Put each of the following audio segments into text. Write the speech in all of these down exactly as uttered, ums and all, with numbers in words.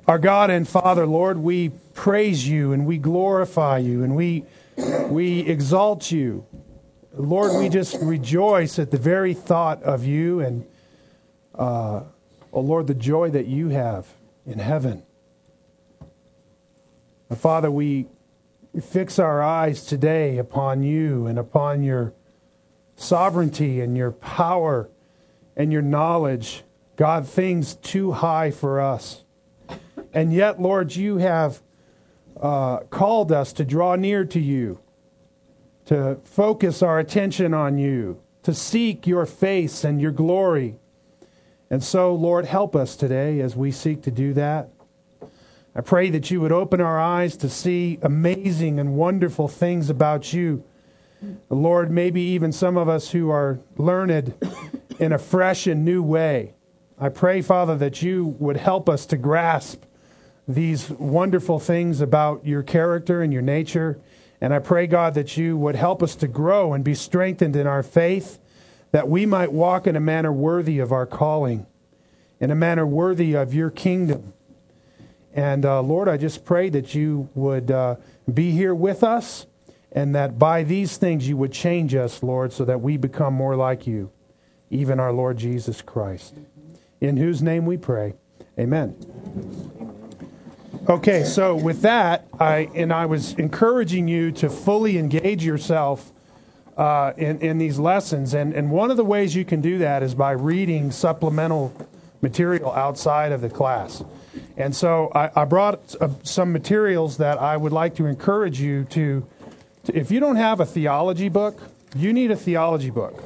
Our God and Father, Lord, we praise you and we glorify you and we we exalt you. Lord, we just rejoice at the very thought of you and, uh, oh Lord, the joy that you have in heaven. And Father, we fix our eyes today upon you and upon your sovereignty and your power and your knowledge. God, things too high for us. And yet, Lord, you have uh, called us to draw near to you, to focus our attention on you, to seek your face and your glory. And so, Lord, help us today as we seek to do that. I pray that you would open our eyes to see amazing and wonderful things about you. Lord, maybe even some of us who are learned in a fresh and new way. I pray, Father, that you would help us to grasp these wonderful things about your character and your nature. And I pray, God, that you would help us to grow and be strengthened in our faith, that we might walk in a manner worthy of our calling, in a manner worthy of your kingdom. And uh, Lord, I just pray that you would uh, be here with us, and that by these things you would change us, Lord, so that we become more like you, even our Lord Jesus Christ. In whose name we pray. Amen. Okay, so with that, I and I was encouraging you to fully engage yourself uh, in, in these lessons. And, and one of the ways you can do that is by reading supplemental material outside of the class. And so I, I brought uh, some materials that I would like to encourage you to, to, if you don't have a theology book, you need a theology book.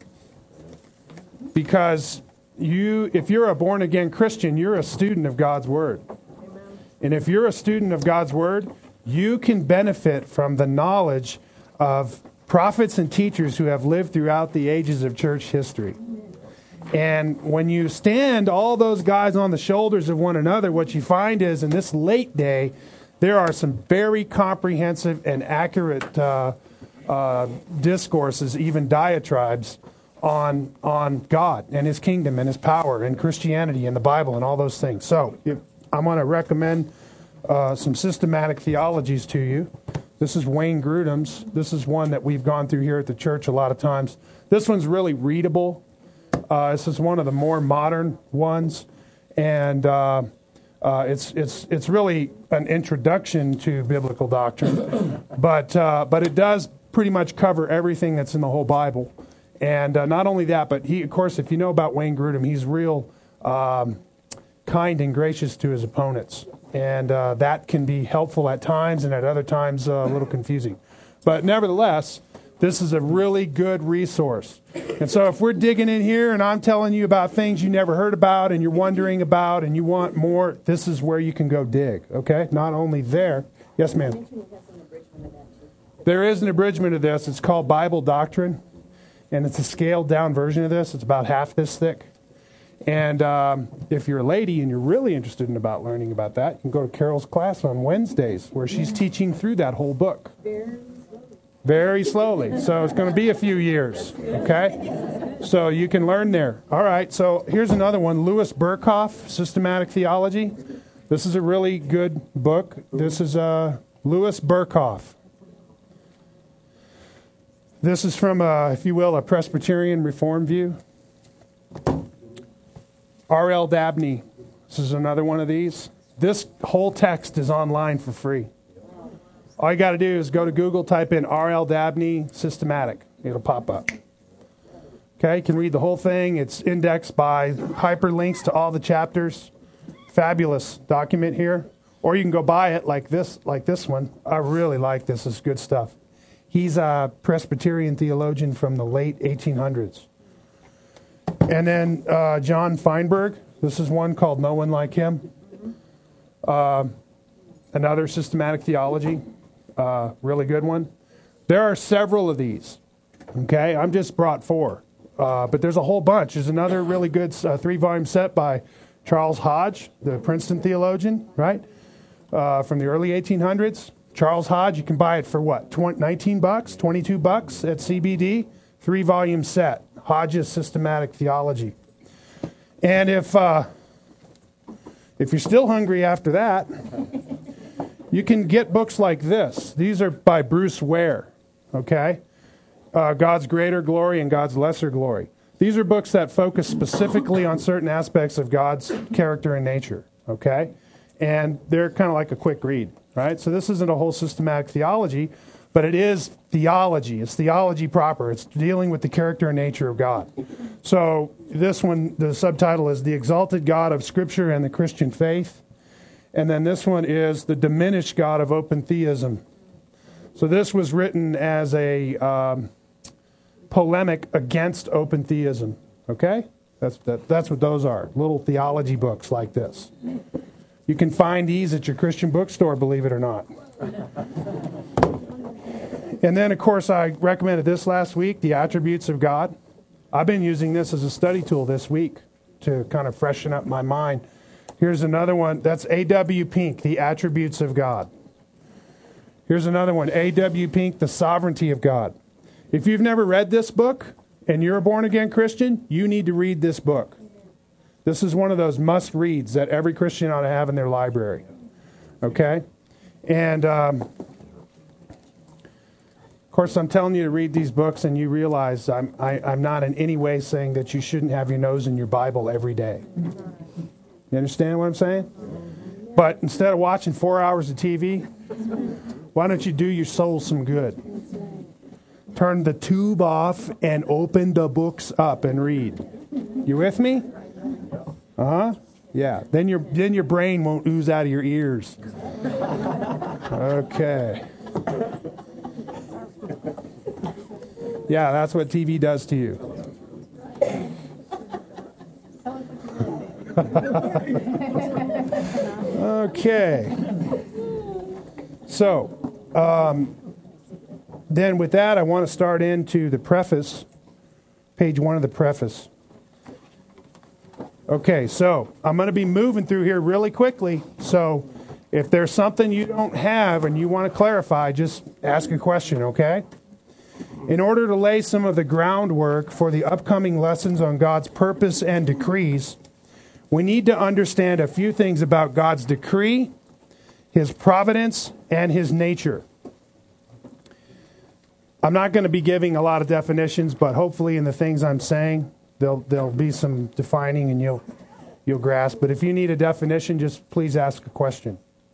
Because you, if you're a born-again Christian, you're a student of God's Word. And if you're a student of God's Word, you can benefit from the knowledge of prophets and teachers who have lived throughout the ages of church history. And when you stand all those guys on the shoulders of one another, what you find is in this late day, there are some very comprehensive and accurate uh, uh, discourses, even diatribes, on on God and His kingdom and His power and Christianity and the Bible and all those things. So if, I'm going to recommend uh, some systematic theologies to you. This is Wayne Grudem's. This is one that we've gone through here at the church a lot of times. This one's really readable. Uh, this is one of the more modern ones, and uh, uh, it's it's it's really an introduction to biblical doctrine, but uh, but it does pretty much cover everything that's in the whole Bible. And uh, not only that, but he, of course, if you know about Wayne Grudem, he's real um, kind and gracious to his opponents. And uh, that can be helpful at times and at other times uh, a little confusing. But nevertheless, this is a really good resource. And so if we're digging in here and I'm telling you about things you never heard about and you're wondering about and you want more, this is where you can go dig, okay? Not only there. Yes, ma'am. There is an abridgment of this. It's called Bible Doctrine. And it's a scaled down version of this. It's about half this thick. And um, if you're a lady and you're really interested in about learning about that, you can go to Carol's class on Wednesdays where she's teaching through that whole book. Very slowly. Very slowly. So it's going to be a few years. Okay? So you can learn there. All right. So here's another one. Louis Berkhoff, Systematic Theology. This is a really good book. This is uh, Louis Berkhoff. This is from, a, if you will, a Presbyterian Reform view. R L Dabney. This is another one of these. This whole text is online for free. All you got to do is go to Google, type in R L Dabney Systematic. It'll pop up. Okay, you can read the whole thing. It's indexed by hyperlinks to all the chapters. Fabulous document here. Or you can go buy it like this, like this one. I really like this. It's good stuff. He's a Presbyterian theologian from the late eighteen hundreds. And then uh, John Feinberg. This is one called No One Like Him. Uh, another systematic theology. Uh, really good one. There are several of these. Okay, I'm just brought four. Uh, but there's a whole bunch. There's another really good uh, three-volume set by Charles Hodge, the Princeton theologian, right? Uh, from the early eighteen hundreds. Charles Hodge, you can buy it for what? nineteen bucks, twenty-two bucks at C B D. Three-volume set. Hodge's Systematic Theology. And if uh, If you're still hungry after that, you can get books like this. These are by Bruce Ware, okay? Uh, God's Greater Glory and God's Lesser Glory. These are books that focus specifically on certain aspects of God's character and nature, okay? And they're kind of like a quick read, right? So this isn't a whole systematic theology, but it is theology. It's theology proper. It's dealing with the character and nature of God. So this one, the subtitle is The Exalted God of Scripture and the Christian Faith. And then this one is The Diminished God of Open Theism. So this was written as a um, polemic against open theism. Okay? That's that, that's what those are. Little theology books like this. You can find these at your Christian bookstore, believe it or not. And then, of course, I recommended this last week, The Attributes of God. I've been using this as a study tool this week to kind of freshen up my mind. Here's another one. That's A W Pink, The Attributes of God. Here's another one, A W Pink, The Sovereignty of God. If you've never read this book and you're a born-again Christian, you need to read this book. This is one of those must-reads that every Christian ought to have in their library. Okay? And, um, of course, I'm telling you to read these books, and you realize I'm, I, I'm not in any way saying that you shouldn't have your nose in your Bible every day. You understand what I'm saying? But instead of watching four hours of T V, why don't you do your soul some good? Turn the tube off and open the books up and read. You with me? Uh-huh. Yeah. Then your then your brain won't ooze out of your ears. Okay. Yeah, that's what T V does to you. Okay. So, um, then with that, I want to start into the preface, page one of the preface. Okay, so I'm going to be moving through here really quickly. So if there's something you don't have and you want to clarify, just ask a question, okay? In order to lay some of the groundwork for the upcoming lessons on God's purpose and decrees, we need to understand a few things about God's decree, His providence, and His nature. I'm not going to be giving a lot of definitions, but hopefully in the things I'm saying, there'll, there'll be some defining and you'll, you'll grasp. But if you need a definition, just please ask a question.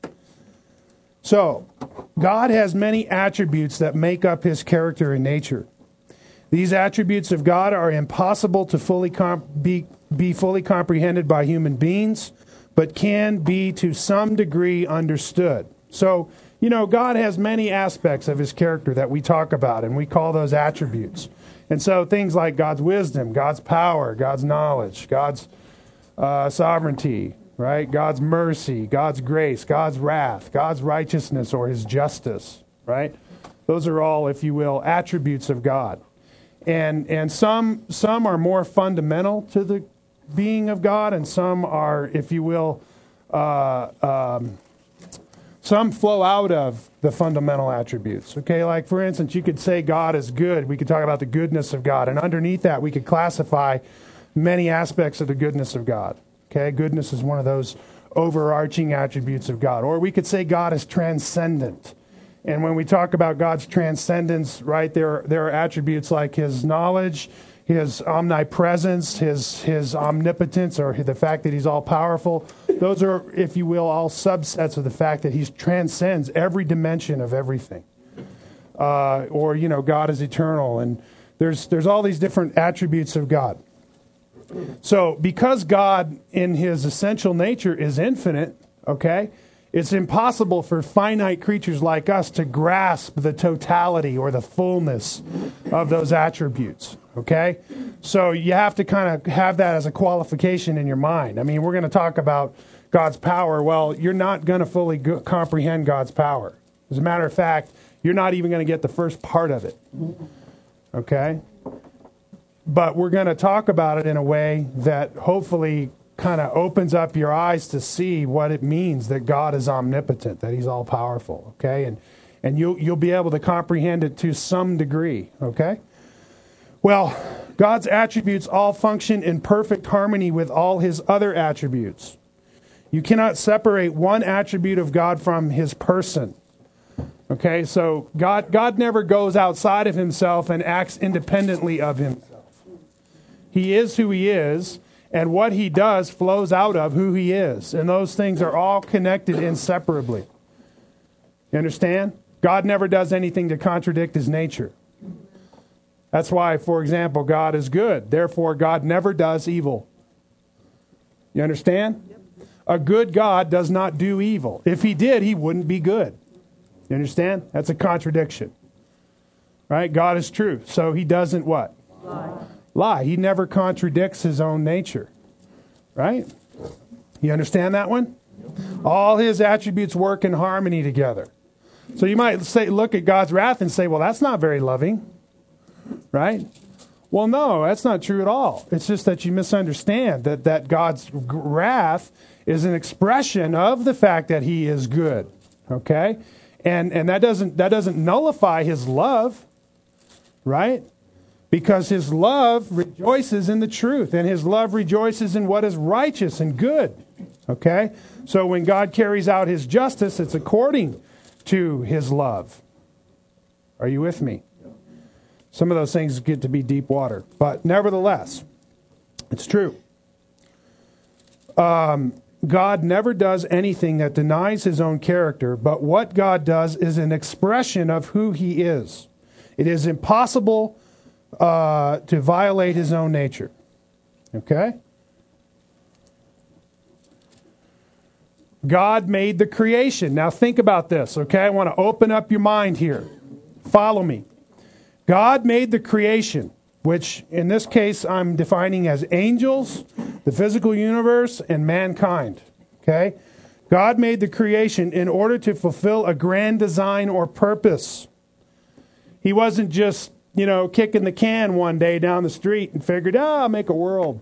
So, God has many attributes that make up His character and nature. These attributes of God are impossible to fully comp- be, be fully comprehended by human beings, but can be to some degree understood. So, you know, God has many aspects of His character that we talk about, and we call those attributes. And so things like God's wisdom, God's power, God's knowledge, God's uh, sovereignty, right? God's mercy, God's grace, God's wrath, God's righteousness or His justice, right? Those are all, if you will, attributes of God. And and some some are more fundamental to the being of God, and some are, if you will, uh, um, some flow out of the fundamental attributes. Okay, like for instance, you could say God is good. We could talk about the goodness of God, and underneath that, we could classify many aspects of the goodness of God. Okay, goodness is one of those overarching attributes of God. Or we could say God is transcendent. And when we talk about God's transcendence, right, there, there are attributes like His knowledge, His omnipresence, His His omnipotence, or the fact that He's all-powerful. Those are, if you will, all subsets of the fact that He transcends every dimension of everything. Uh, or, you know, God is eternal. And there's there's all these different attributes of God. So because God, in His essential nature, is infinite, okay, it's impossible for finite creatures like us to grasp the totality or the fullness of those attributes, okay? So you have to kind of have that as a qualification in your mind. I mean, we're going to talk about God's power. Well, you're not going to fully go- comprehend God's power. As a matter of fact, you're not even going to get the first part of it, okay? But we're going to talk about it in a way that hopefully kind of opens up your eyes to see what it means that God is omnipotent, that He's all-powerful, okay? And and you'll, you'll be able to comprehend it to some degree, okay? Well, God's attributes all function in perfect harmony with all His other attributes. You cannot separate one attribute of God from his person. Okay, so God, God never goes outside of himself and acts independently of himself. He is who he is, and what he does flows out of who he is. And those things are all connected inseparably. You understand? God never does anything to contradict his nature. That's why, for example, God is good. Therefore, God never does evil. You understand? A good God does not do evil. If he did, he wouldn't be good. You understand? That's a contradiction. Right? God is true. So he doesn't what? Lie. Lie. He never contradicts his own nature. Right? You understand that one? All his attributes work in harmony together. So you might say, look at God's wrath and say, well, that's not very loving. Right? Well, no, that's not true at all. It's just that you misunderstand that, that God's wrath is an expression of the fact that he is good. Okay? And and that doesn't that doesn't nullify his love, right? Because his love rejoices in the truth, and his love rejoices in what is righteous and good. Okay? So when God carries out his justice, it's according to his love. Are you with me? Some of those things get to be deep water, but nevertheless, it's true. Um, God never does anything that denies his own character, but what God does is an expression of who he is. It is impossible uh, to violate his own nature. Okay? God made the creation. Now think about this, okay? I want to open up your mind here. Follow me. God made the creation, which in this case I'm defining as angels, the physical universe, and mankind. Okay? God made the creation in order to fulfill a grand design or purpose. He wasn't just, you know, kicking the can one day down the street and figured, ah, I'll make a world.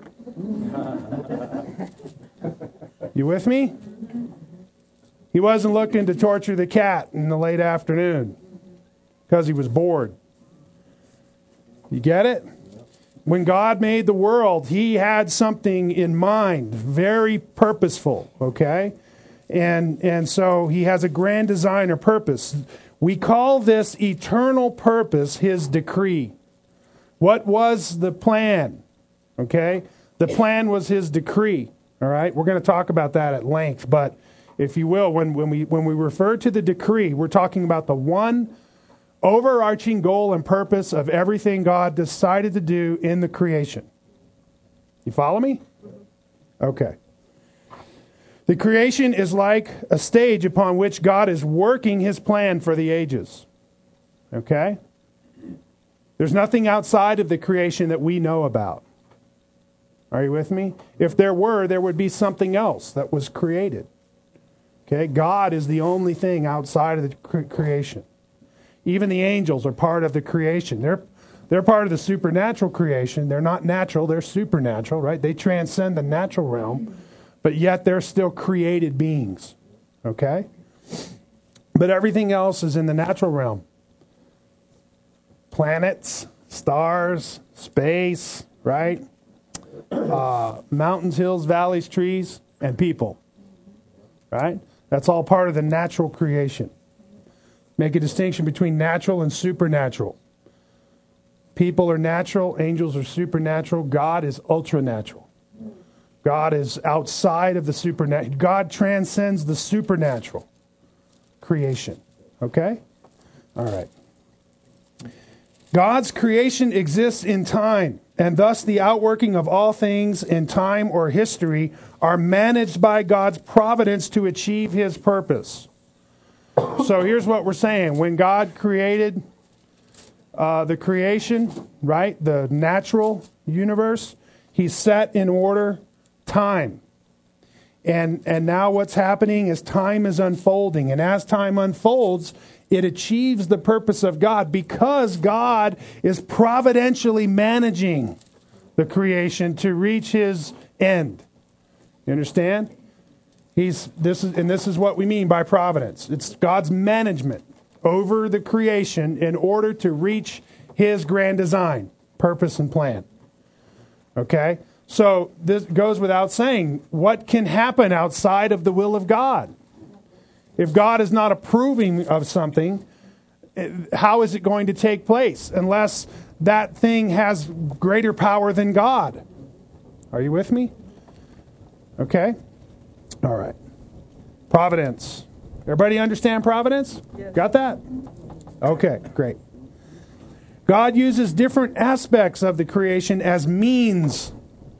You with me? He wasn't looking to torture the cat in the late afternoon because he was bored. You get it? When God made the world, he had something in mind, very purposeful, okay? And and so he has a grand design or purpose. We call this eternal purpose his decree. What was the plan? Okay? The plan was his decree, all right? We're going to talk about that at length, but if you will, when, when we when we refer to the decree, we're talking about the one overarching goal and purpose of everything God decided to do in the creation. You follow me? Okay. The creation is like a stage upon which God is working his plan for the ages. Okay? There's nothing outside of the creation that we know about. Are you with me? If there were, there would be something else that was created. Okay? God is the only thing outside of the cre- creation. Even the angels are part of the creation. They're they're part of the supernatural creation. They're not natural, they're supernatural, right? They transcend the natural realm, but yet they're still created beings. Okay? But everything else is in the natural realm. Planets, stars, space, right? Uh, mountains, hills, valleys, trees, and people. Right? That's all part of the natural creation. Make a distinction between natural and supernatural. People are natural, angels are supernatural, God is ultranatural. God is outside of the supernatural. God transcends the supernatural creation. Okay? All right. God's creation exists in time, and thus the outworking of all things in time or history are managed by God's providence to achieve his purpose. So here's what we're saying. When God created uh, the creation, right, the natural universe, he set in order time. And, and now what's happening is time is unfolding. And as time unfolds, it achieves the purpose of God because God is providentially managing the creation to reach his end. You understand? He's this is and this is what we mean by providence. It's God's management over the creation in order to reach his grand design, purpose, and plan. Okay? So this goes without saying, what can happen outside of the will of God? If God is not approving of something, how is it going to take place unless that thing has greater power than God? Are you with me? Okay? All right. Providence. Everybody understand providence? Yes. Got that? Okay, great. God uses different aspects of the creation as means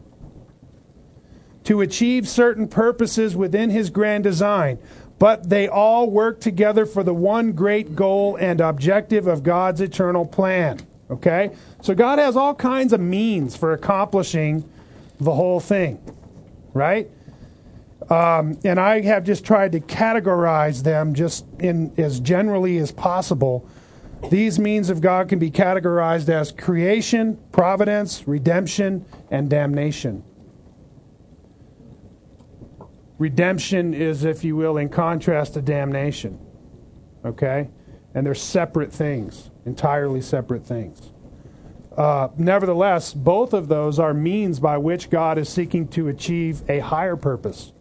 to achieve certain purposes within his grand design, but they all work together for the one great goal and objective of God's eternal plan. Okay? So God has all kinds of means for accomplishing the whole thing. Right? Um, and I have just tried to categorize them just in as generally as possible. These means of God can be categorized as creation, providence, redemption, and damnation. Redemption is, if you will, in contrast to damnation. Okay? And they're separate things, entirely separate things. Uh, nevertheless, both of those are means by which God is seeking to achieve a higher purpose.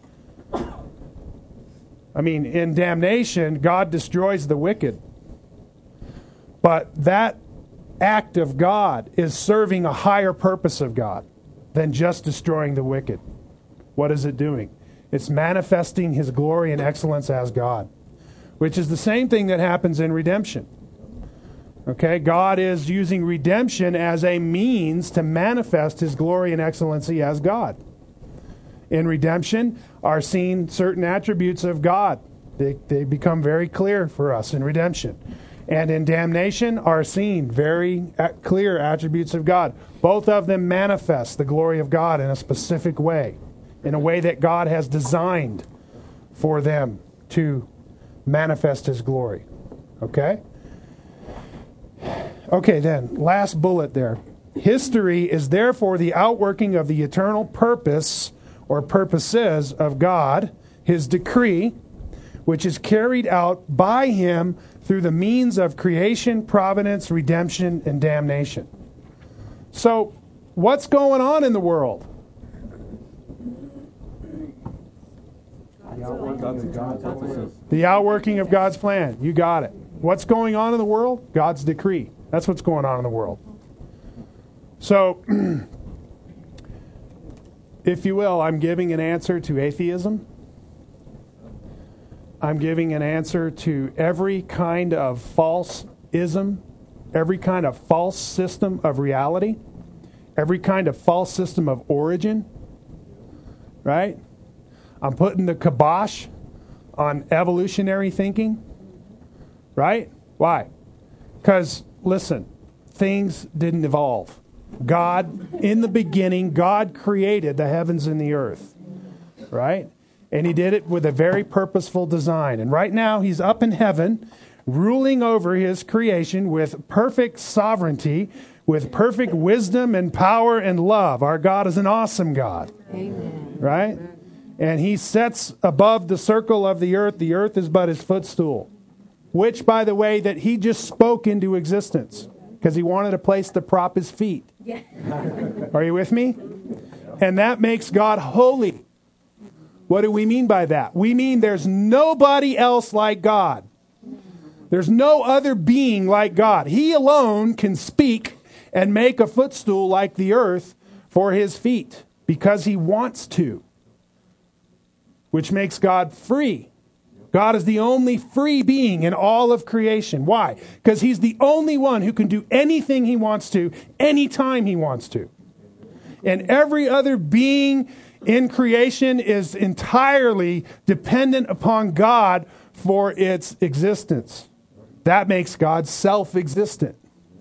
I mean, in damnation, God destroys the wicked. But that act of God is serving a higher purpose of God than just destroying the wicked. What is it doing? It's manifesting his glory and excellence as God, which is the same thing that happens in redemption. Okay, God is using redemption as a means to manifest his glory and excellency as God. In redemption are seen certain attributes of God. They, they become very clear for us in redemption. And in damnation are seen very clear attributes of God. Both of them manifest the glory of God in a specific way, in a way that God has designed for them to manifest his glory. Okay? Okay, then, last bullet there. History is therefore the outworking of the eternal purpose or purposes of God, his decree, which is carried out by him through the means of creation, providence, redemption, and damnation. So, what's going on in the world? The outworking of God's plan. You got it. What's going on in the world? God's decree. That's what's going on in the world. So, if you will, I'm giving an answer to atheism. I'm giving an answer to every kind of false ism, every kind of false system of reality, every kind of false system of origin. Right? I'm putting the kibosh on evolutionary thinking. Right? Why? Because, listen, things didn't evolve. God, in the beginning, God created the heavens and the earth. Right? And he did it with a very purposeful design. And right now, he's up in heaven, ruling over his creation with perfect sovereignty, with perfect wisdom and power and love. Our God is an awesome God. Amen. Right? And he sits above the circle of the earth. The earth is but his footstool. Which, by the way, that he just spoke into existence. Because he wanted a place to prop his feet. Yeah. Are you with me? And that makes God holy. What do we mean by that? We mean there's nobody else like God. There's no other being like God. He alone can speak and make a footstool like the earth for his feet. Because he wants to. Which makes God free. God is the only free being in all of creation. Why? Because he's the only one who can do anything he wants to, anytime he wants to. And every other being in creation is entirely dependent upon God for its existence. That makes God self-existent.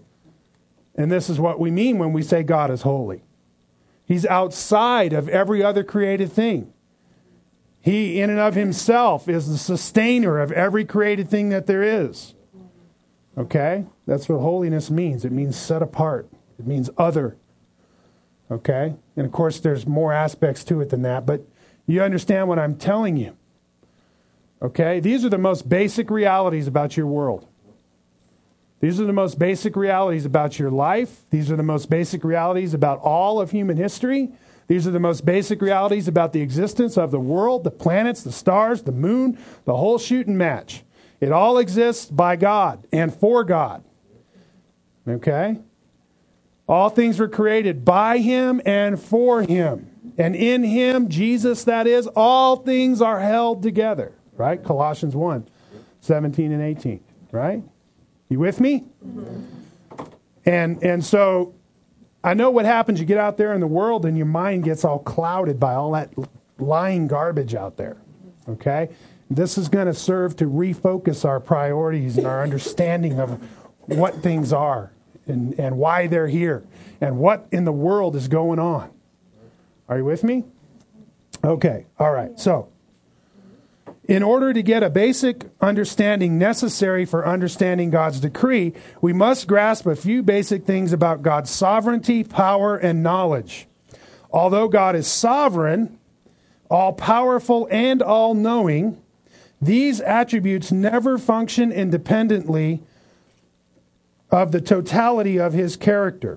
And this is what we mean when we say God is holy. He's outside of every other created thing. He, in and of himself, is the sustainer of every created thing that there is. Okay? That's what holiness means. It means set apart. It means other. Okay? And of course, there's more aspects to it than that, but you understand what I'm telling you. Okay? These are the most basic realities about your world. These are the most basic realities about your life. These are the most basic realities about all of human history. These are the most basic realities about the existence of the world, the planets, the stars, the moon, the whole shooting match. It all exists by God and for God. Okay? All things were created by Him and for Him. And in Him, Jesus that is, all things are held together. Right? Colossians one, seventeen and eighteen. Right? You with me? Mm-hmm. And and so I know what happens. You get out there in the world and your mind gets all clouded by all that lying garbage out there. Okay? This is going to serve to refocus our priorities and our understanding of what things are and, and why they're here and what in the world is going on. Are you with me? Okay. All right. So, in order to get a basic understanding necessary for understanding God's decree, we must grasp a few basic things about God's sovereignty, power, and knowledge. Although God is sovereign, all-powerful, and all-knowing, these attributes never function independently of the totality of His character.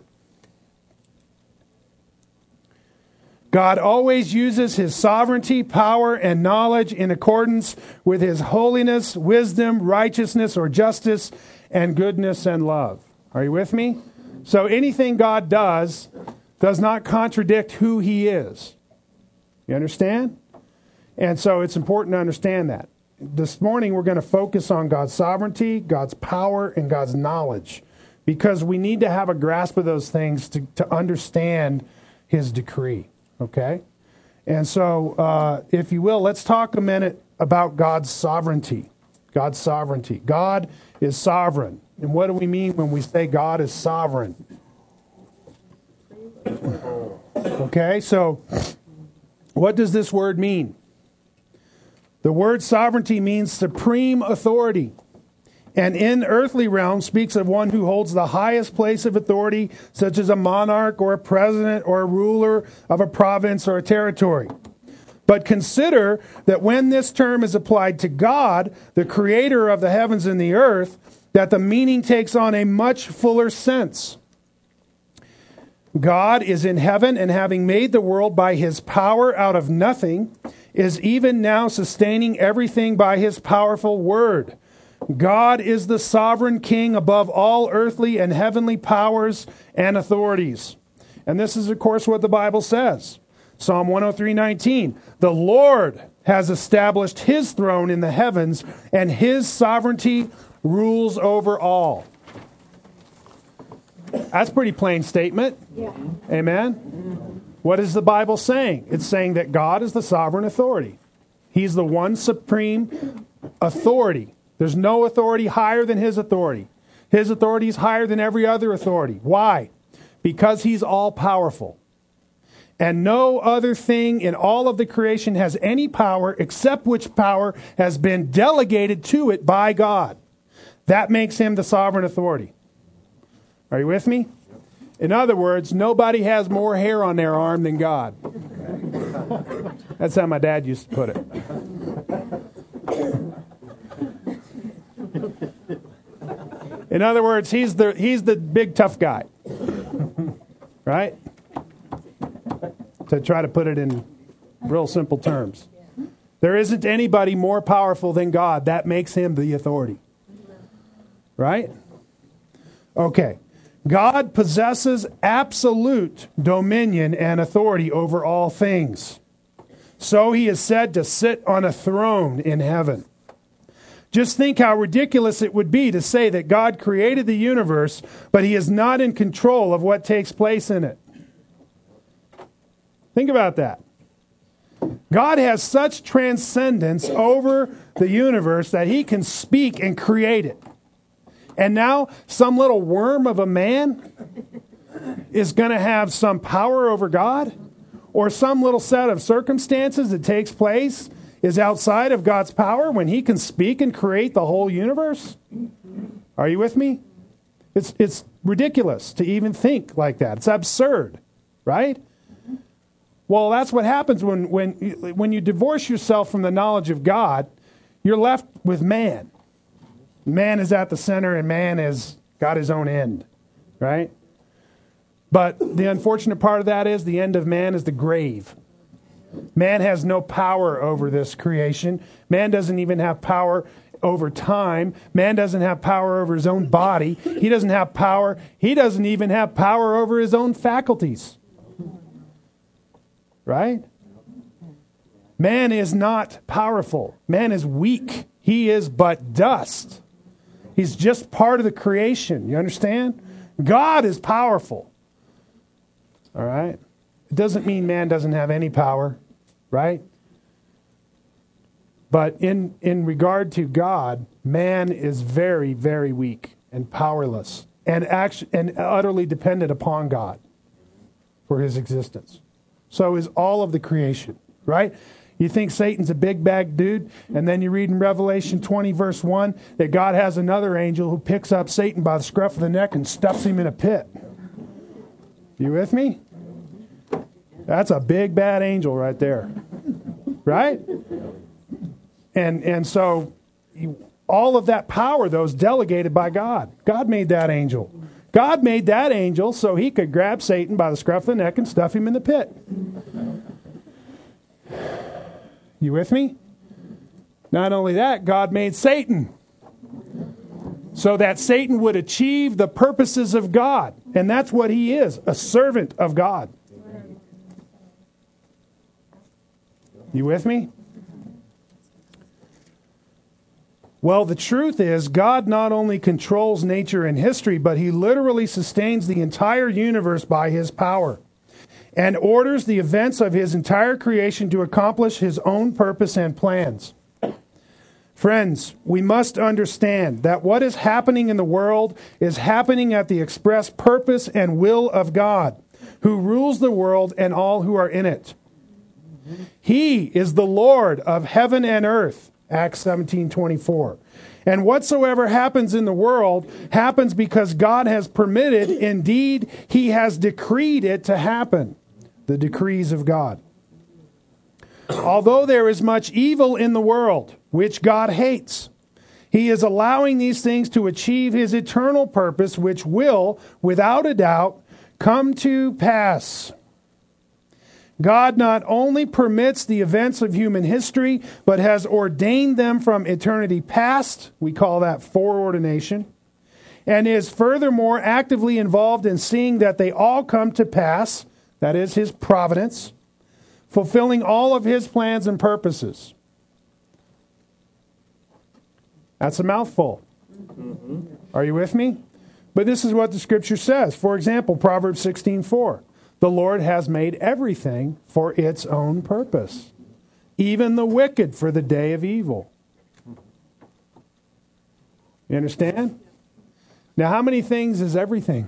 God always uses His sovereignty, power, and knowledge in accordance with His holiness, wisdom, righteousness, or justice, and goodness and love. Are you with me? So anything God does does not contradict who He is. You understand? And so it's important to understand that. This morning we're going to focus on God's sovereignty, God's power, and God's knowledge, because we need to have a grasp of those things to, to understand His decree. Okay? And so, uh, if you will, let's talk a minute about God's sovereignty. God's sovereignty. God is sovereign. And what do we mean when we say God is sovereign? Okay, so what does this word mean? The word sovereignty means supreme authority. And in earthly realm speaks of one who holds the highest place of authority, such as a monarch or a president or a ruler of a province or a territory. But consider that when this term is applied to God, the creator of the heavens and the earth, that the meaning takes on a much fuller sense. God is in heaven, and having made the world by His power out of nothing, is even now sustaining everything by His powerful word. God is the sovereign king above all earthly and heavenly powers and authorities. And this is, of course, what the Bible says. Psalm one oh three nineteen. The Lord has established His throne in the heavens, and His sovereignty rules over all. That's a pretty plain statement. Yeah. Amen? Mm-hmm. What is the Bible saying? It's saying that God is the sovereign authority. He's the one supreme authority. There's no authority higher than His authority. His authority is higher than every other authority. Why? Because He's all-powerful. And no other thing in all of the creation has any power except which power has been delegated to it by God. That makes Him the sovereign authority. Are you with me? In other words, nobody has more hair on their arm than God. That's how my dad used to put it. In other words, he's the he's the big tough guy. Right? To try to put it in real simple terms. There isn't anybody more powerful than God. That makes Him the authority. Right? Okay. God possesses absolute dominion and authority over all things. So He is said to sit on a throne in heaven. Just think how ridiculous it would be to say that God created the universe, but He is not in control of what takes place in it. Think about that. God has such transcendence over the universe that He can speak and create it. And now some little worm of a man is going to have some power over God? Or some little set of circumstances that takes place is outside of God's power when He can speak and create the whole universe? Are you with me? It's it's ridiculous to even think like that. It's absurd, right? Well, that's what happens when when when you divorce yourself from the knowledge of God. You're left with man. Man is at the center, and man is got his own end, right? But the unfortunate part of that is the end of man is the grave. Man has no power over this creation. Man doesn't even have power over time. Man doesn't have power over his own body. He doesn't have power. He doesn't even have power over his own faculties. Right? Man is not powerful. Man is weak. He is but dust. He's just part of the creation. You understand? God is powerful. All right? It doesn't mean man doesn't have any power, right? But in, in regard to God, man is very, very weak and powerless and actually, and utterly dependent upon God for his existence. So is all of the creation, right? You think Satan's a big bag dude, and then you read in Revelation twenty, verse one, that God has another angel who picks up Satan by the scruff of the neck and stuffs him in a pit. You with me? That's a big bad angel right there. Right? And and so you, all of that power, though, is delegated by God. God made that angel. God made that angel so he could grab Satan by the scruff of the neck and stuff him in the pit. You with me? Not only that, God made Satan so that Satan would achieve the purposes of God. And that's what he is, a servant of God. You with me? Well, the truth is, God not only controls nature and history, but he literally sustains the entire universe by his power and orders the events of his entire creation to accomplish his own purpose and plans. Friends, we must understand that what is happening in the world is happening at the express purpose and will of God, who rules the world and all who are in it. He is the Lord of heaven and earth, Acts seventeen twenty-four. And whatsoever happens in the world happens because God has permitted, indeed, he has decreed it to happen. The decrees of God. Although there is much evil in the world, which God hates, he is allowing these things to achieve his eternal purpose, which will, without a doubt, come to pass. God not only permits the events of human history, but has ordained them from eternity past. We call that foreordination. And is furthermore actively involved in seeing that they all come to pass. That is his providence, fulfilling all of his plans and purposes. That's a mouthful. Mm-hmm. Are you with me? But this is what the scripture says. For example, Proverbs sixteen four. The Lord has made everything for its own purpose, even the wicked for the day of evil. You understand? Now, how many things is everything?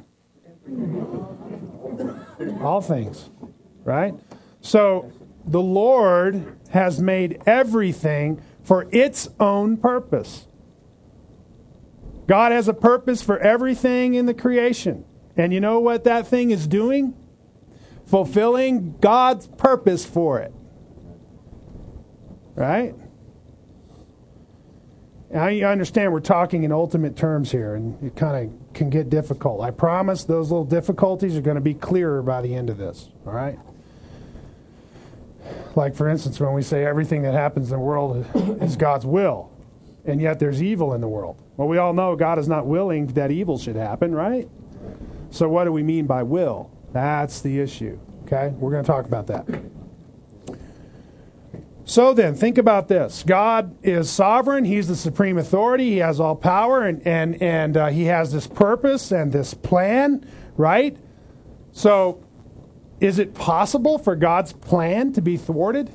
All things, right? So, the Lord has made everything for its own purpose. God has a purpose for everything in the creation. And you know what that thing is doing? Fulfilling God's purpose for it. Right? Now you understand we're talking in ultimate terms here, and it kind of can get difficult. I promise those little difficulties are going to be clearer by the end of this. All right? Like, for instance, when we say everything that happens in the world is God's will, and yet there's evil in the world. Well, we all know God is not willing that evil should happen, right? So what do we mean by will? That's the issue. Okay? We're going to talk about that. So then, think about this. God is sovereign. He's the supreme authority. He has all power, and, and, and uh, he has this purpose and this plan, right? So, is it possible for God's plan to be thwarted?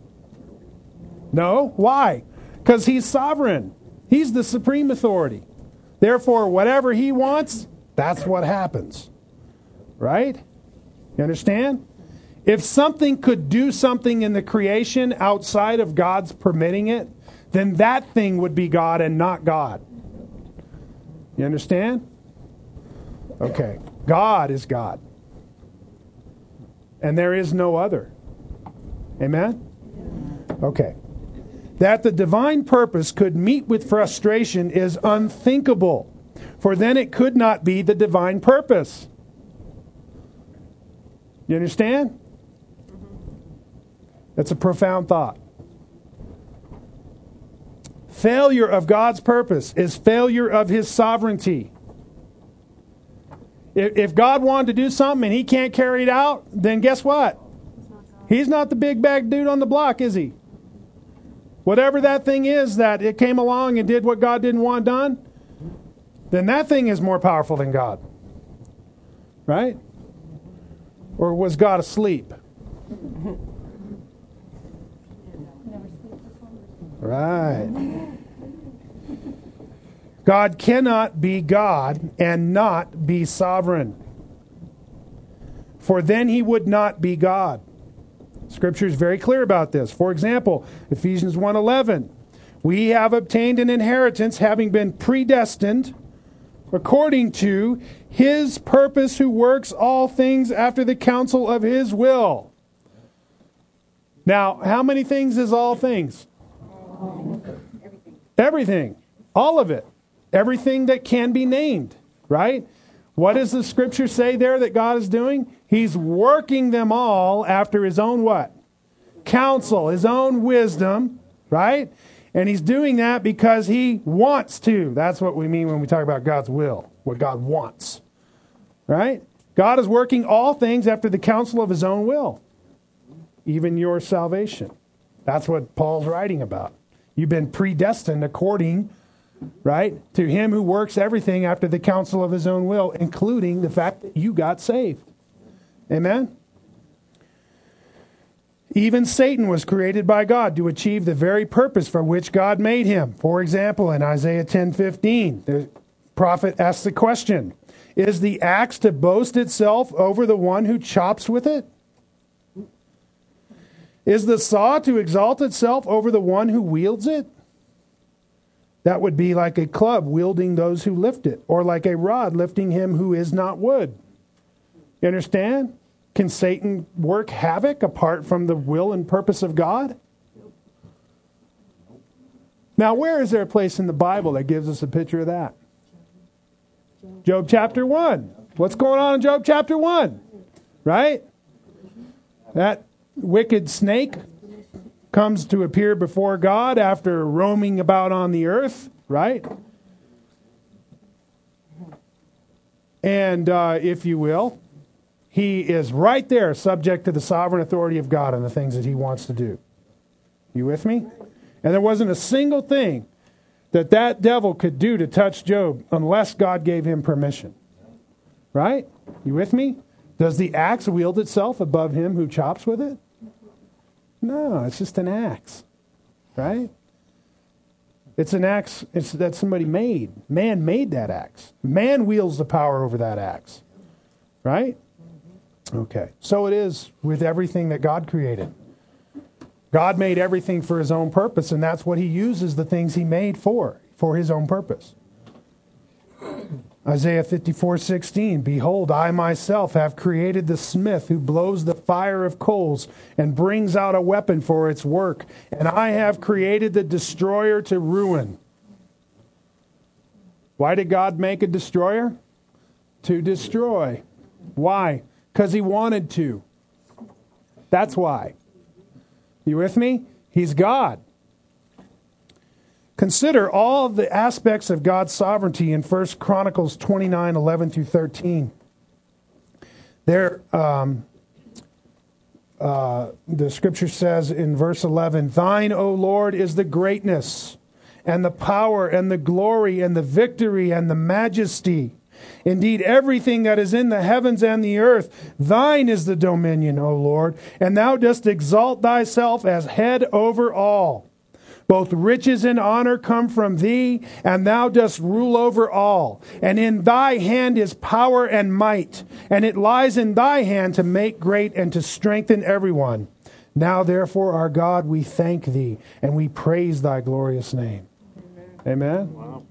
No. Why? Because he's sovereign. He's the supreme authority. Therefore, whatever he wants, that's what happens. Right? You understand? If something could do something in the creation outside of God's permitting it, then that thing would be God and not God. You understand? Okay. God is God. And there is no other. Amen? Okay. That the divine purpose could meet with frustration is unthinkable. For then it could not be the divine purpose. You understand? That's a profound thought. Failure of God's purpose is failure of His sovereignty. If God wanted to do something and He can't carry it out, then guess what? He's not the big bag dude on the block, is He? Whatever that thing is that it came along and did what God didn't want done, then that thing is more powerful than God. Right? Or was God asleep? Right. God cannot be God and not be sovereign. For then He would not be God. Scripture is very clear about this. For example, Ephesians one eleven. We have obtained an inheritance, having been predestined according to His purpose, who works all things after the counsel of His will. Now, how many things is all things? Everything. Everything. All of it. Everything that can be named, right? What does the Scripture say there that God is doing? He's working them all after His own what? Counsel, His own wisdom, right? And He's doing that because He wants to. That's what we mean when we talk about God's will, what God wants, right? God is working all things after the counsel of His own will, even your salvation. That's what Paul's writing about. You've been predestined according, right, to Him who works everything after the counsel of His own will, including the fact that you got saved. Amen? Even Satan was created by God to achieve the very purpose for which God made him. For example, in Isaiah ten fifteen, the prophet asks the question, is the axe to boast itself over the one who chops with it? Is the saw to exalt itself over the one who wields it? That would be like a club wielding those who lift it, or like a rod lifting him who is not wood. You understand? Can Satan work havoc apart from the will and purpose of God? Now, where is there a place in the Bible that gives us a picture of that? Job chapter one. What's going on in Job chapter one? Right? That wicked snake comes to appear before God after roaming about on the earth, right? And uh, if you will, he is right there subject to the sovereign authority of God and the things that He wants to do. You with me? And there wasn't a single thing that that devil could do to touch Job unless God gave him permission. Right? You with me? Does the axe wield itself above him who chops with it? No, it's just an axe. Right? It's an axe it's, that somebody made. Man made that axe. Man wields the power over that axe. Right? Okay. So it is with everything that God created. God made everything for His own purpose, and that's what He uses the things He made for, for His own purpose. Isaiah fifty-four sixteen, behold, I myself have created the smith who blows the fire of coals and brings out a weapon for its work, and I have created the destroyer to ruin. Why did God make a destroyer? To destroy. Why? Because He wanted to. That's why. You with me? He's God. Consider all the aspects of God's sovereignty in First Chronicles twenty-nine, eleven through thirteen. There, um, uh, the Scripture says in verse eleven, Thine, O Lord, is the greatness, and the power, and the glory, and the victory, and the majesty. Indeed, everything that is in the heavens and the earth, Thine is the dominion, O Lord, and Thou dost exalt Thyself as head over all. Both riches and honor come from Thee, and Thou dost rule over all. And in Thy hand is power and might, and it lies in Thy hand to make great and to strengthen everyone. Now, therefore, our God, we thank Thee, and we praise Thy glorious name. Amen? Amen? Wow.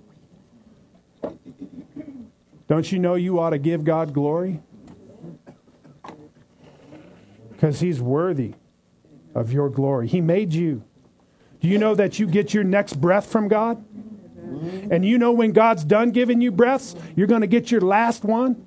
Don't you know you ought to give God glory? Because He's worthy of your glory. He made you. Do you know that you get your next breath from God? And you know when God's done giving you breaths, you're going to get your last one.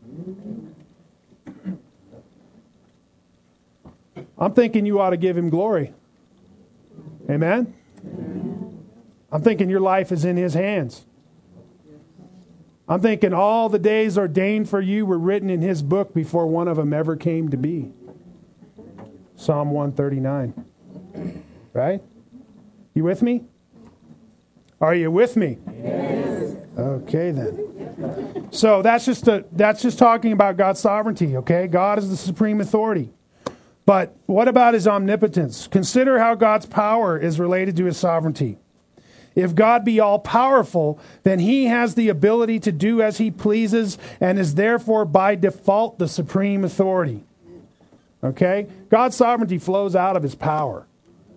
I'm thinking you ought to give him glory. Amen? I'm thinking your life is in his hands. I'm thinking all the days ordained for you were written in his book before one of them ever came to be. Psalm one thirty-nine. Right? You with me? Are you with me? Yes. Okay then. So that's just a, that's just talking about God's sovereignty, okay? God is the supreme authority. But what about his omnipotence? Consider how God's power is related to his sovereignty. If God be all-powerful, then he has the ability to do as he pleases and is therefore by default the supreme authority. Okay? God's sovereignty flows out of his power,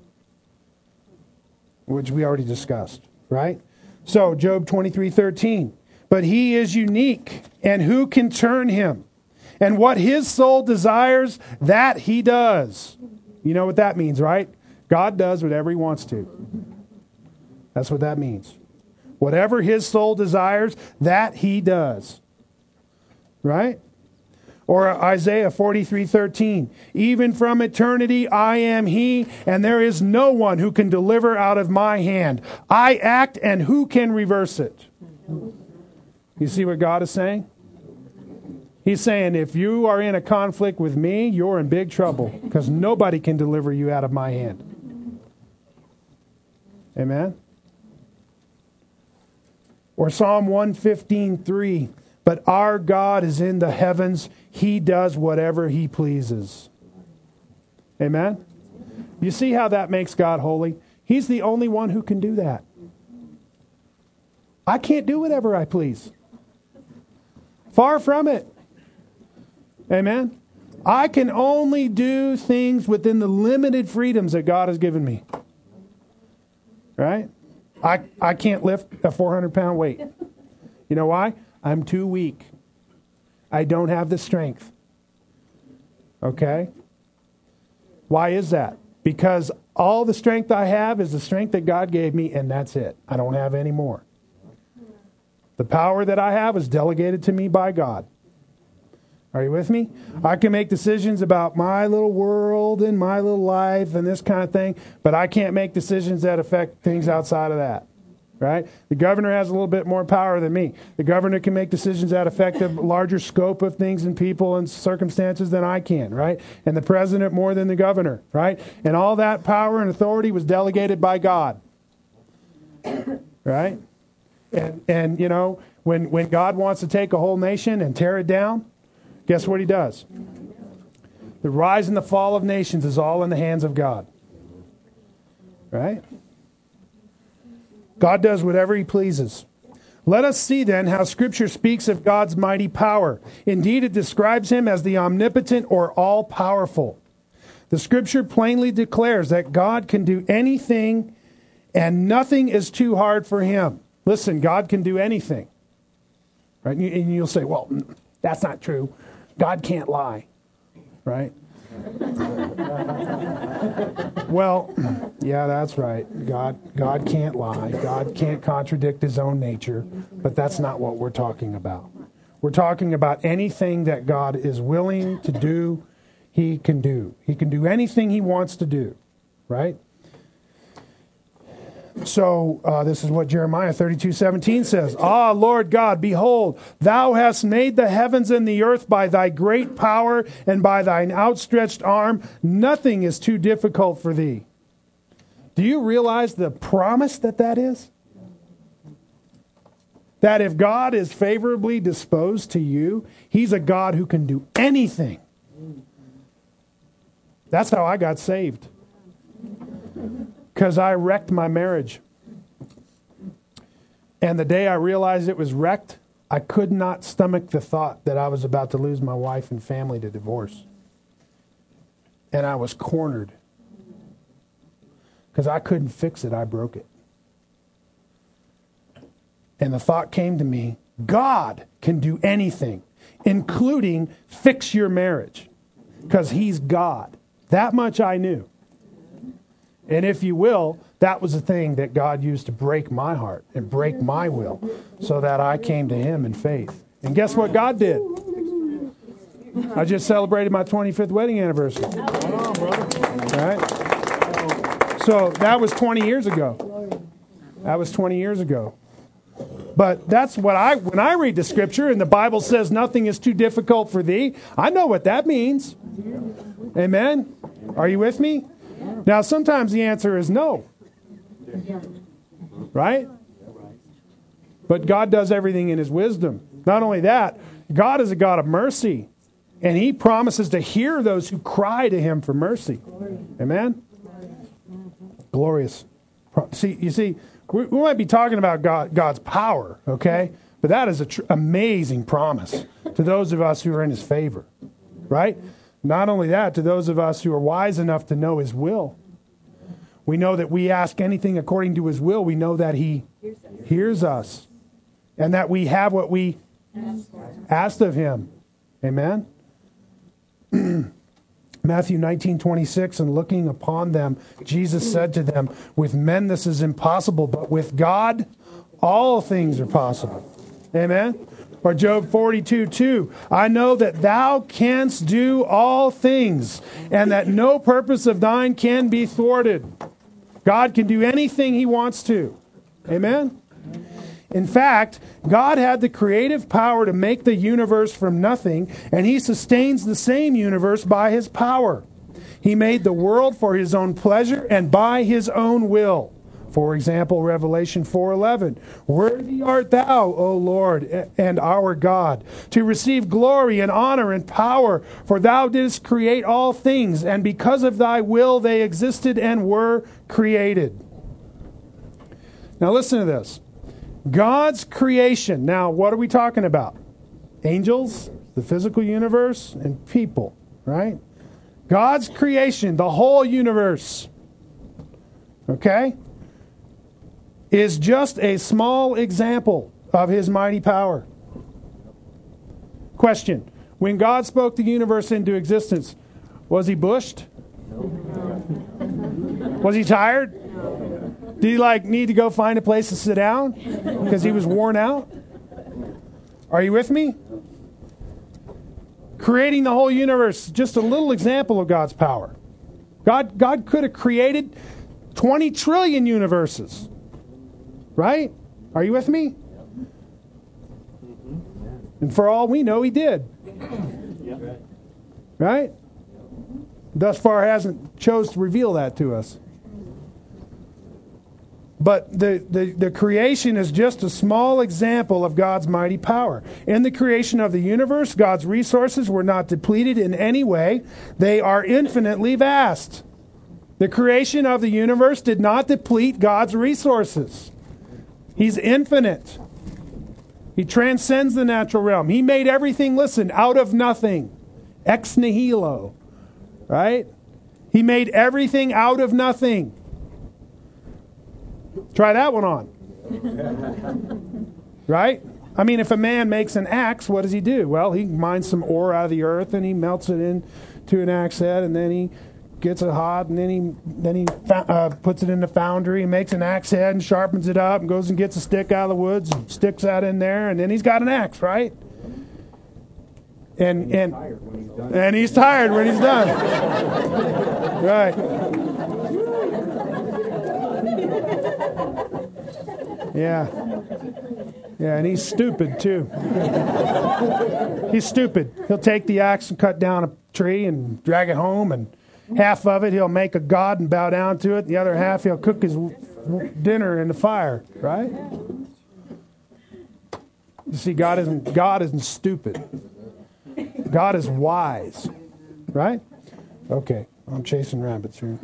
which we already discussed, right? So, Job twenty-three thirteen. But he is unique, and who can turn him? And what his soul desires, that he does. You know what that means, right? God does whatever he wants to. That's what that means. Whatever his soul desires, that he does. Right? Or Isaiah forty-three thirteen. Even from eternity I am he, and there is no one who can deliver out of my hand. I act, and who can reverse it? You see what God is saying? He's saying, if you are in a conflict with me, you're in big trouble, because nobody can deliver you out of my hand. Amen? Or Psalm one fifteen three. But our God is in the heavens. He does whatever he pleases. Amen? You see how that makes God holy? He's the only one who can do that. I can't do whatever I please. Far from it. Amen? I can only do things within the limited freedoms that God has given me. Right? I, I can't lift a four hundred pound weight. You know why? I'm too weak. I don't have the strength. Okay? Why is that? Because all the strength I have is the strength that God gave me, and that's it. I don't have any more. The power that I have is delegated to me by God. Are you with me? I can make decisions about my little world and my little life and this kind of thing, but I can't make decisions that affect things outside of that. Right? The governor has a little bit more power than me. The governor can make decisions that affect a larger scope of things and people and circumstances than I can, right? And the president more than the governor, right? And all that power and authority was delegated by God. Right? And, and you know, when, when God wants to take a whole nation and tear it down, guess what he does? The rise and the fall of nations is all in the hands of God. Right? God does whatever he pleases. Let us see then how Scripture speaks of God's mighty power. Indeed, it describes him as the omnipotent or all-powerful. The Scripture plainly declares that God can do anything and nothing is too hard for him. Listen, God can do anything. Right? And you'll say, well, that's not true. God can't lie. Right? Well, yeah, that's right. God, God can't lie. God can't contradict his own nature. But that's not what we're talking about. We're talking about anything that God is willing to do, he can do. He can do anything he wants to do. Right? So uh, this is what Jeremiah thirty-two seventeen says. Ah, Lord God, behold, thou hast made the heavens and the earth by thy great power and by thine outstretched arm. Nothing is too difficult for thee. Do you realize the promise that that is? That if God is favorably disposed to you, he's a God who can do anything. That's how I got saved. Because I wrecked my marriage. And the day I realized it was wrecked, I could not stomach the thought that I was about to lose my wife and family to divorce. And I was cornered. Because I couldn't fix it, I broke it. And the thought came to me, God can do anything, including fix your marriage. Because he's God. That much I knew. And if you will, that was the thing that God used to break my heart and break my will so that I came to him in faith. And guess what God did? I just celebrated my twenty-fifth wedding anniversary. Right? So that was twenty years ago. That was twenty years ago. But that's what I, when I read the scripture and the Bible says nothing is too difficult for thee, I know what that means. Amen? Are you with me? Now, sometimes the answer is no. Right? But God does everything in his wisdom. Not only that, God is a God of mercy. And he promises to hear those who cry to him for mercy. Amen? Glorious. See, you see, we, we might be talking about God, God's power, okay? But that is an tr- amazing promise to those of us who are in his favor. Right? Not only that, to those of us who are wise enough to know his will. We know that we ask anything according to his will. We know that he hears us. And that we have what we asked of him. Amen? Matthew nineteen twenty-six, and looking upon them, Jesus said to them, with men this is impossible, but with God all things are possible. Amen? Or Job forty-two two, I know that thou canst do all things, and that no purpose of thine can be thwarted. God can do anything he wants to. Amen? In fact, God had the creative power to make the universe from nothing, and he sustains the same universe by his power. He made the world for his own pleasure and by his own will. For example, Revelation four eleven, worthy art thou, O Lord, and our God, to receive glory and honor and power, for thou didst create all things, and because of thy will they existed and were created. Now listen to this. God's creation. Now, what are we talking about? Angels, the physical universe, and people, right? God's creation, the whole universe, okay, is just a small example of his mighty power. Question. When God spoke the universe into existence, was he bushed? Was he tired? Did he like need to go find a place to sit down because he was worn out? Are you with me? Creating the whole universe, just a little example of God's power. God, God could have created twenty trillion universes. Right? Are you with me? And for all we know, he did. Right? Thus far hasn't chose to reveal that to us. But the, the, the creation is just a small example of God's mighty power. In the creation of the universe, God's resources were not depleted in any way. They are infinitely vast. The creation of the universe did not deplete God's resources. He's infinite. He transcends the natural realm. He made everything, listen, out of nothing. Ex nihilo. Right? He made everything out of nothing. Try that one on. Right? I mean, if a man makes an axe, what does he do? Well, he mines some ore out of the earth and he melts it into an axe head, and then he gets it hot, and then he then he uh, puts it in the foundry and makes an axe head and sharpens it up and goes and gets a stick out of the woods and sticks that in there, and then he's got an axe, right? And and and he's tired when he's done. Right. Yeah. Yeah, and he's stupid too. He's stupid. He'll take the axe and cut down a tree and drag it home, and half of it he'll make a god and bow down to it. The other half he'll cook his dinner in the fire, right? You see, God isn't God isn't stupid. God is wise, right? Okay, I'm chasing rabbits here.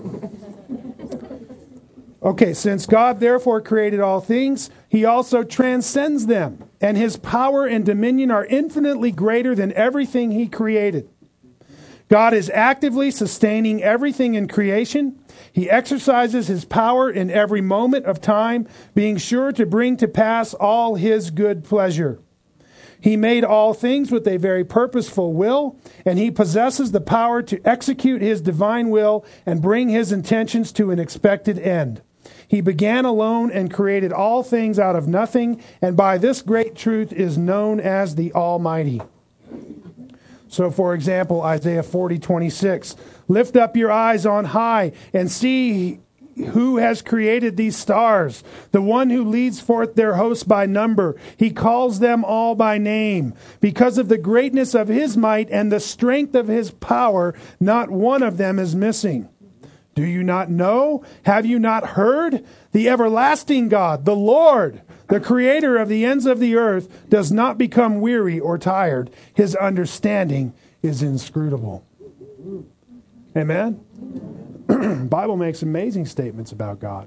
Okay, since God therefore created all things, he also transcends them, and his power and dominion are infinitely greater than everything he created. God is actively sustaining everything in creation. He exercises his power in every moment of time, being sure to bring to pass all his good pleasure. He made all things with a very purposeful will, and he possesses the power to execute his divine will and bring his intentions to an expected end. He began alone and created all things out of nothing, and by this great truth is known as the Almighty. So, for example, Isaiah forty twenty-six, lift up your eyes on high and see who has created these stars, the one who leads forth their hosts by number. He calls them all by name. Because of the greatness of his might and the strength of his power, not one of them is missing. Do you not know? Have you not heard? The everlasting God, the Lord, the creator of the ends of the earth, does not become weary or tired. His understanding is inscrutable. Amen? The Bible makes amazing statements about God.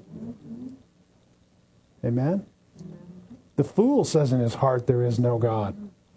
Amen? The fool says in his heart there is no God.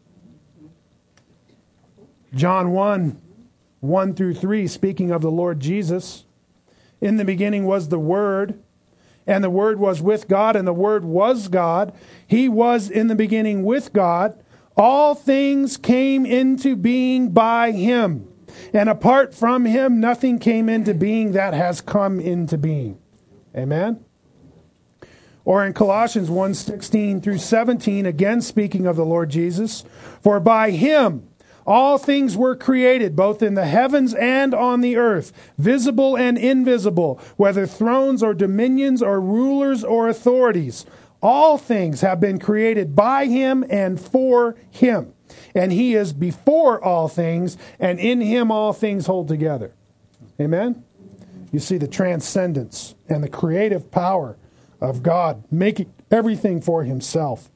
John one, one through three, speaking of the Lord Jesus, in the beginning was the Word, and the Word was with God, and the Word was God. He was in the beginning with God. All things came into being by him. And apart from him, nothing came into being that has come into being. Amen? Or in Colossians one, sixteen through seventeen, again speaking of the Lord Jesus, for by him all things were created, both in the heavens and on the earth, visible and invisible, whether thrones or dominions or rulers or authorities. All things have been created by him and for him. And he is before all things, and in him all things hold together. Amen? You see the transcendence and the creative power of God making everything for himself.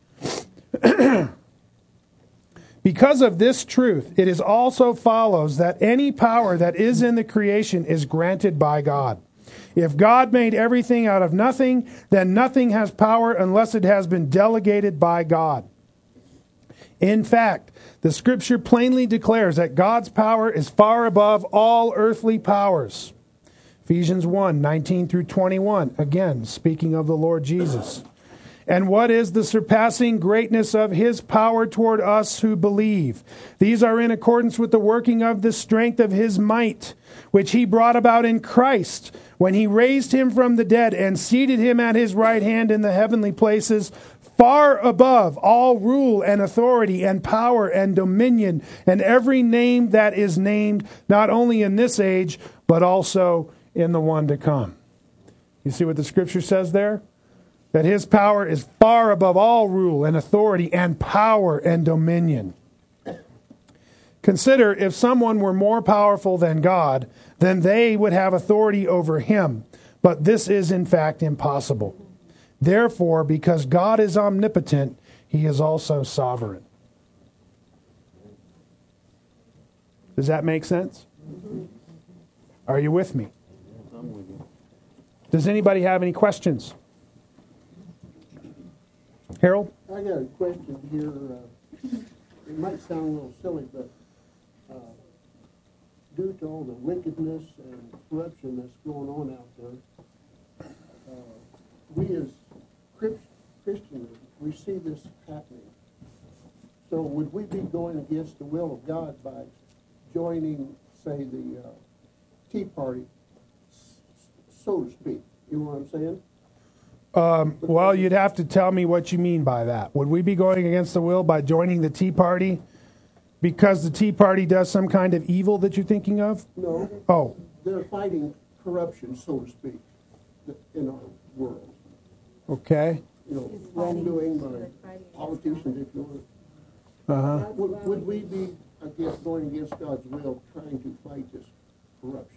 Because of this truth, it is also follows that any power that is in the creation is granted by God. If God made everything out of nothing, then nothing has power unless it has been delegated by God. In fact, the Scripture plainly declares that God's power is far above all earthly powers. Ephesians one, nineteen through twenty-one, again, speaking of the Lord Jesus. And what is the surpassing greatness of his power toward us who believe? These are in accordance with the working of the strength of his might, which he brought about in Christ, when he raised him from the dead and seated him at his right hand in the heavenly places, far above all rule and authority and power and dominion and every name that is named, not only in this age, but also in the one to come. You see what the Scripture says there? That his power is far above all rule and authority and power and dominion. Consider, if someone were more powerful than God, then they would have authority over him. But this is in fact impossible. Therefore, because God is omnipotent, he is also sovereign. Does that make sense? Are you with me? Does anybody have any questions? Harold? I got a question here. Uh, it might sound a little silly, but uh, due to all the wickedness and corruption that's going on out there, uh, we as Christians, we see this happening. So would we be going against the will of God by joining, say, the uh, Tea Party, so to speak? You know what I'm saying? Um, well, you'd have to tell me what you mean by that. Would we be going against the will by joining the Tea Party because the Tea Party does some kind of evil that you're thinking of? No. Oh. They're fighting corruption, so to speak, in our world. Okay. You know, wrongdoing by politicians, if you want. Uh-huh. Would, would we be against, going against God's will, trying to fight this corruption?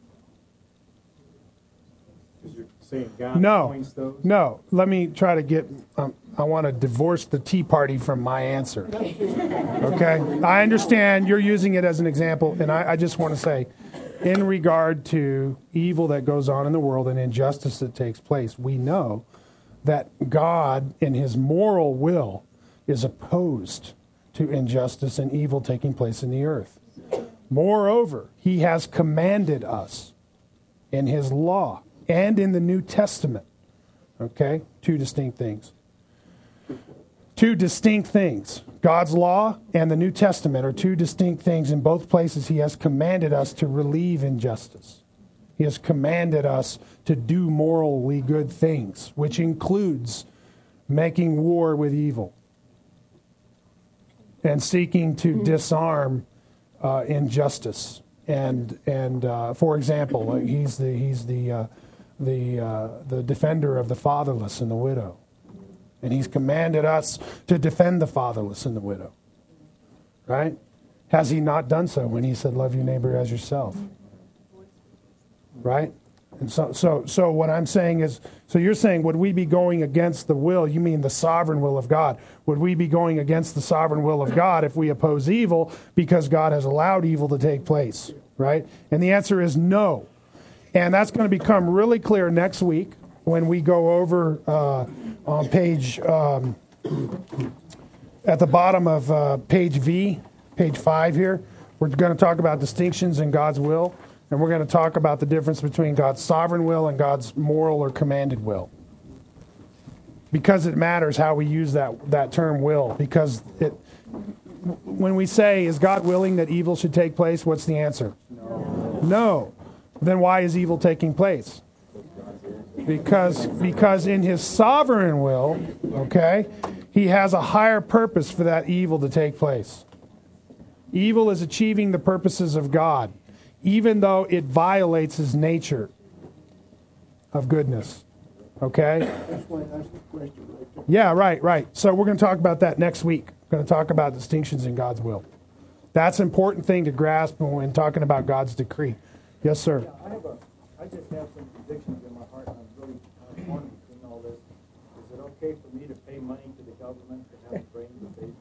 You're saying God No, appoints those? no. Let me try to get, um, I want to divorce the Tea Party from my answer. Okay? I understand you're using it as an example, and I, I just want to say, in regard to evil that goes on in the world and injustice that takes place, we know that God, in his moral will, is opposed to injustice and evil taking place in the earth. Moreover, he has commanded us in his law and in the New Testament. Okay? Two distinct things. two distinct things. God's law and the New Testament are two distinct things. In both places, he has commanded us to relieve injustice. He has commanded us to do morally good things, which includes making war with evil and seeking to disarm uh, injustice. And and uh, for example, he's the he's the uh, the uh, the defender of the fatherless and the widow. And he's commanded us to defend the fatherless and the widow. Right? Has he not done so when he said, love your neighbor as yourself? Right? And so, so, so what I'm saying is, so you're saying, would we be going against the will? You mean the sovereign will of God? Would we be going against the sovereign will of God if we oppose evil because God has allowed evil to take place? Right? And the answer is no. And that's going to become really clear next week when we go over uh, on page, um, at the bottom of uh, page V, page five here. We're going to talk about distinctions in God's will. And we're going to talk about the difference between God's sovereign will and God's moral or commanded will. Because it matters how we use that, that term will. Because it, when we say, is God willing that evil should take place, what's the answer? No. No. Then why is evil taking place? Because, because in his sovereign will, okay, he has a higher purpose for that evil to take place. Evil is achieving the purposes of God, even though it violates his nature of goodness. Okay? That's why I asked the question right there. Yeah, right, right. So we're going to talk about that next week. We're going to talk about distinctions in God's will. That's an important thing to grasp when talking about God's decree. Yes, sir. Yeah, I have a, I just have some convictions in my heart, and I'm really kind of torn between all this. Is it okay for me to pay money to the government to have brains of babies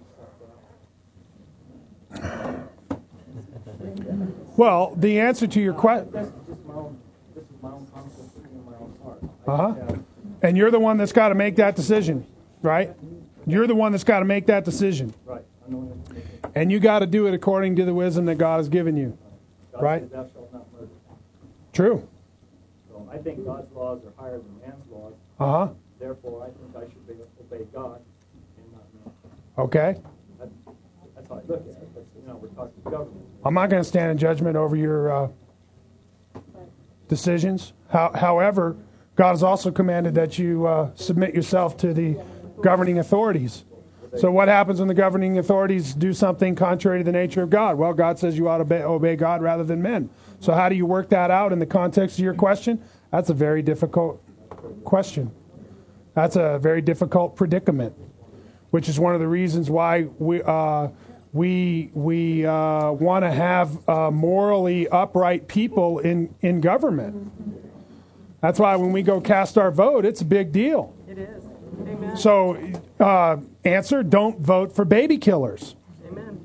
sucked out? Well, the answer to your question... This is just my own, this is my own concept in my own heart. I Uh-huh. just have- And you're the one that's got to make that decision, right? You're the one that's got to make that decision. Right. I know that it- And you got to do it according to the wisdom that God has given you. God Right. said, thou shalt not murder. True. So I think God's laws are higher than man's laws. Uh-huh. Therefore, I think I should be, obey God and not man. Okay. That, that's how I look at it. But, you know, we're talking government. I'm not going to stand in judgment over your uh, decisions. How, however, God has also commanded that you uh, submit yourself to the governing authorities. So what happens when the governing authorities do something contrary to the nature of God? Well, God says you ought to obey, obey God rather than men. So how do you work that out in the context of your question? That's a very difficult question. That's a very difficult predicament, which is one of the reasons why we uh, we we uh, want to have uh, morally upright people in, in government. That's why when we go cast our vote, it's a big deal. It is. Amen. So, uh, answer, don't vote for baby killers. Amen.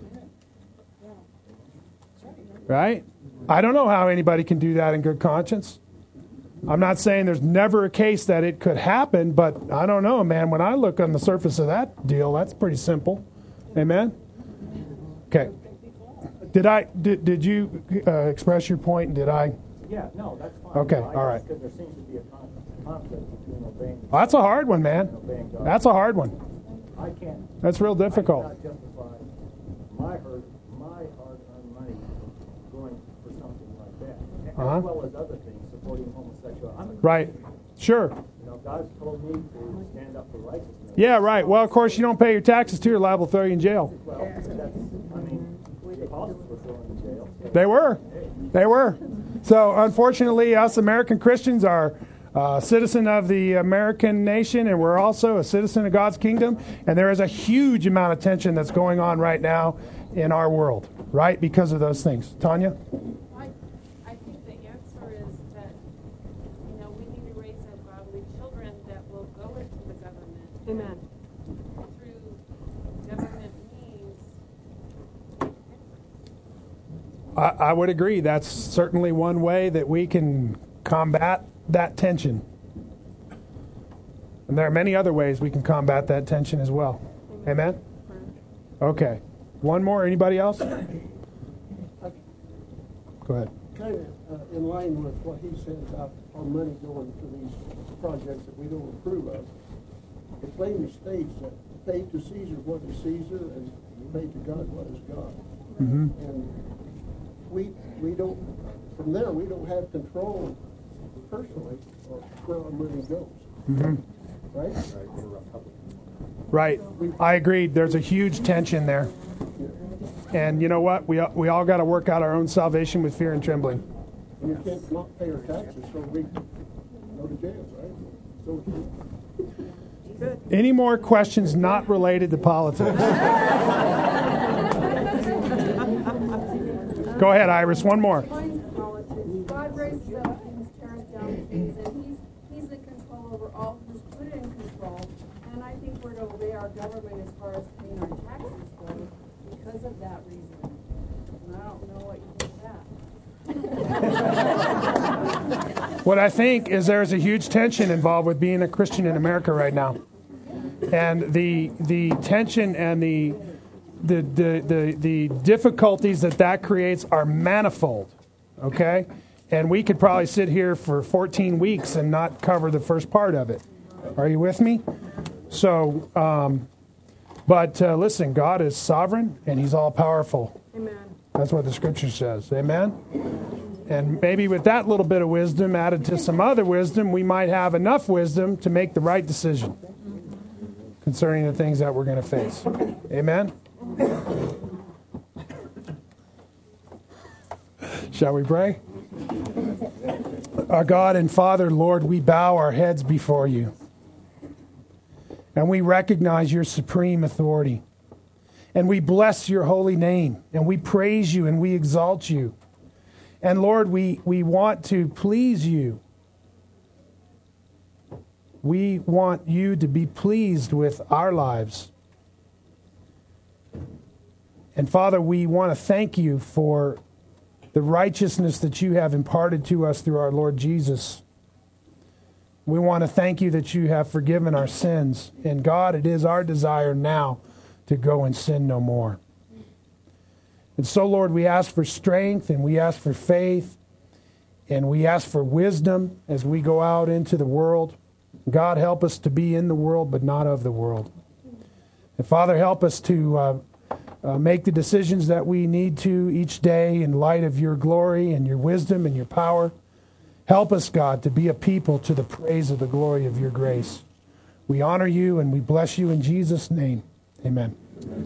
Right? I don't know how anybody can do that in good conscience. I'm not saying there's never a case that it could happen, but I don't know, man. When I look on the surface of that deal, that's pretty simple. Amen? Okay. Did I? Did, did you uh, express your point? Did I? Yeah, no, that's fine. Okay, You know, I all right. Because there seems to be a con- conflict between obeying Well, that's a hard one, man. and obeying God. That's a hard one. I can't. That's real difficult. I cannot justify my hard, my hard-earned money going for something like that, Uh-huh. as well as other things supporting homosexuality. I'm a Right. Sure. You know, God's told me to stand up for righteousness. Yeah, right. Well, of course, you don't pay your taxes too, you're liable to throw you in jail. Well, that's, I mean, the apostles were thrown in jail. So They were. They were. So, unfortunately, us American Christians are a citizen of the American nation, and we're also a citizen of God's kingdom. And there is a huge amount of tension that's going on right now in our world, right, because of those things. Tanya? I, I think the answer is that, you know, we need to raise up godly children that will go into the government. Amen. Through government means. I, I would agree. That's certainly one way that we can combat that tension. And there are many other ways we can combat that tension as well. Amen? Okay. One more. Anybody else? Go ahead. Kind of uh, in line with what he said about our money going to these projects that we don't approve of. It plainly states that pay to Caesar what is Caesar, and pay to God what is God. Mm-hmm. And we we don't, from there, we don't have control personally of where our money goes. Mm-hmm. Right? Right. I agreed. There's a huge tension there. And you know what? We we all got to work out our own salvation with fear and trembling. And you can't not pay our taxes, so we go to jail, right? So Any more questions not related to politics? Go ahead, Iris. One more. God raises up and tears down things, and he's, he's in control over all who's put in control. And I think we're to obey our government as far as paying our taxes go because of that reason. And I don't know what you think of that. What I think is there's a huge tension involved with being a Christian in America right now. And the the tension and the the the the, the difficulties that that creates are manifold. Okay? And we could probably sit here for fourteen weeks and not cover the first part of it. Are you with me? So, um, but uh, listen, God is sovereign and He's all powerful. Amen. That's what the Scripture says. Amen? And maybe with that little bit of wisdom added to some other wisdom, we might have enough wisdom to make the right decision concerning the things that we're going to face. Amen? Shall we pray? Our God and Father, Lord, we bow our heads before you. And we recognize your supreme authority. And we bless your holy name. And we praise you and we exalt you. And Lord, we, we want to please you. We want you to be pleased with our lives. And Father, we want to thank you for the righteousness that you have imparted to us through our Lord Jesus. We want to thank you that you have forgiven our sins. And God, it is our desire now to go and sin no more. And so, Lord, we ask for strength and we ask for faith and we ask for wisdom as we go out into the world. God, help us to be in the world but not of the world. And Father, help us to uh, uh, make the decisions that we need to each day in light of your glory and your wisdom and your power. Help us, God, to be a people to the praise of the glory of your grace. We honor you and we bless you in Jesus' name. Amen.